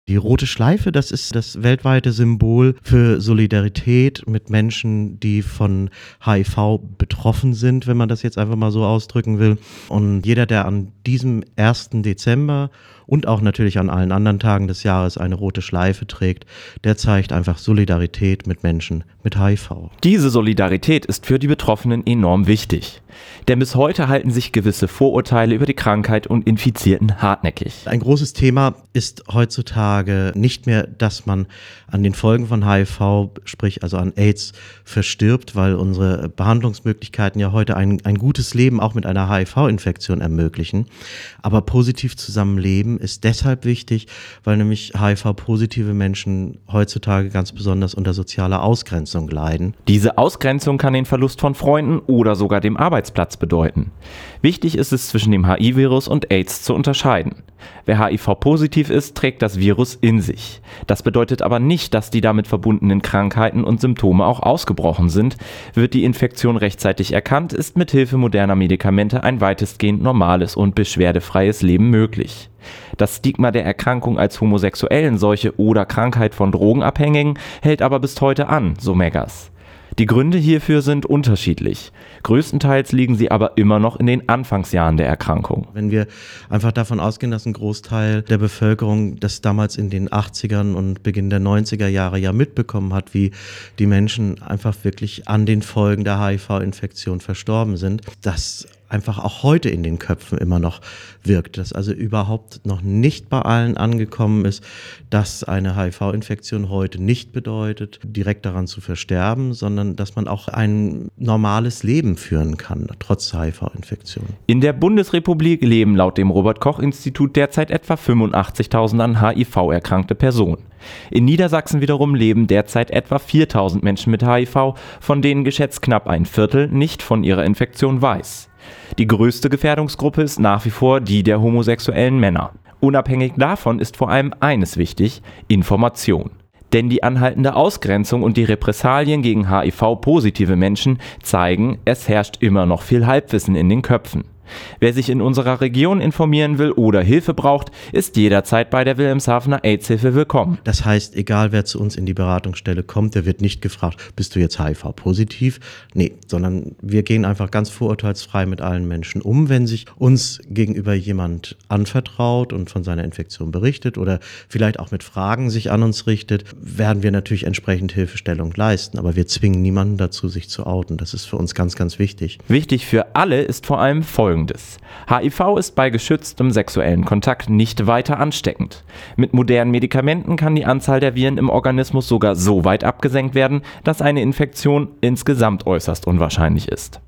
Die rote Schleife, das ist das weltweite Symbol für Solidarität mit Menschen, die von HIV betroffen sind, wenn man das jetzt einfach mal so ausdrücken will. Und jeder, der an diesem 1. Dezember und auch natürlich an allen anderen Tagen des Jahres eine rote Schleife trägt, der zeigt einfach Solidarität mit Menschen mit HIV. Diese Solidarität ist für die Betroffenen enorm wichtig. Denn bis heute halten sich gewisse Vorurteile über die Krankheit und Infizierten hartnäckig. Ein großes Thema ist heutzutage nicht mehr, dass man an den Folgen von HIV, sprich also an AIDS, verstirbt, weil unsere Behandlungsmöglichkeiten ja heute ein gutes Leben auch mit einer HIV-Infektion ermöglichen. Aber positiv zusammenleben ist deshalb wichtig, weil nämlich HIV-positive Menschen heutzutage ganz besonders unter sozialer Ausgrenzung leiden. Diese Ausgrenzung kann den Verlust von Freunden oder sogar dem Arbeitsplatz bedeuten. Wichtig ist es, zwischen dem HIV-Virus und AIDS zu unterscheiden. Wer HIV-positiv ist, trägt das Virus in sich. Das bedeutet aber nicht, dass die damit verbundenen Krankheiten und Symptome auch ausgebrochen sind. Wird die Infektion rechtzeitig erkannt, ist mithilfe moderner Medikamente ein weitestgehend normales und beschwerdefreies Leben möglich. Das Stigma der Erkrankung als Homosexuellenseuche oder Krankheit von Drogenabhängigen hält aber bis heute an, so Meggers. Die Gründe hierfür sind unterschiedlich. Größtenteils liegen sie aber immer noch in den Anfangsjahren der Erkrankung. Wenn wir einfach davon ausgehen, dass ein Großteil der Bevölkerung das damals in den 80ern und Beginn der 90er Jahre ja mitbekommen hat, wie die Menschen einfach wirklich an den Folgen der HIV-Infektion verstorben sind, das einfach auch heute in den Köpfen immer noch wirkt, dass also überhaupt noch nicht bei allen angekommen ist, dass eine HIV-Infektion heute nicht bedeutet, direkt daran zu versterben, sondern dass man auch ein normales Leben führen kann, trotz HIV-Infektion. In der Bundesrepublik leben laut dem Robert-Koch-Institut derzeit etwa 85.000 an HIV erkrankte Personen. In Niedersachsen wiederum leben derzeit etwa 4.000 Menschen mit HIV, von denen geschätzt knapp ein Viertel nicht von ihrer Infektion weiß. Die größte Gefährdungsgruppe ist nach wie vor die der homosexuellen Männer. Unabhängig davon ist vor allem eines wichtig: Information. Denn die anhaltende Ausgrenzung und die Repressalien gegen HIV-positive Menschen zeigen, es herrscht immer noch viel Halbwissen in den Köpfen. Wer sich in unserer Region informieren will oder Hilfe braucht, ist jederzeit bei der Wilhelmshavener AIDS-Hilfe willkommen. Das heißt, egal wer zu uns in die Beratungsstelle kommt, der wird nicht gefragt, bist du jetzt HIV-positiv? Nee, sondern wir gehen einfach ganz vorurteilsfrei mit allen Menschen um. Wenn sich uns gegenüber jemand anvertraut und von seiner Infektion berichtet oder vielleicht auch mit Fragen sich an uns richtet, werden wir natürlich entsprechend Hilfestellung leisten. Aber wir zwingen niemanden dazu, sich zu outen. Das ist für uns ganz, ganz wichtig. Wichtig für alle ist vor allem Folgendes: HIV ist bei geschütztem sexuellen Kontakt nicht weiter ansteckend. Mit modernen Medikamenten kann die Anzahl der Viren im Organismus sogar so weit abgesenkt werden, dass eine Infektion insgesamt äußerst unwahrscheinlich ist.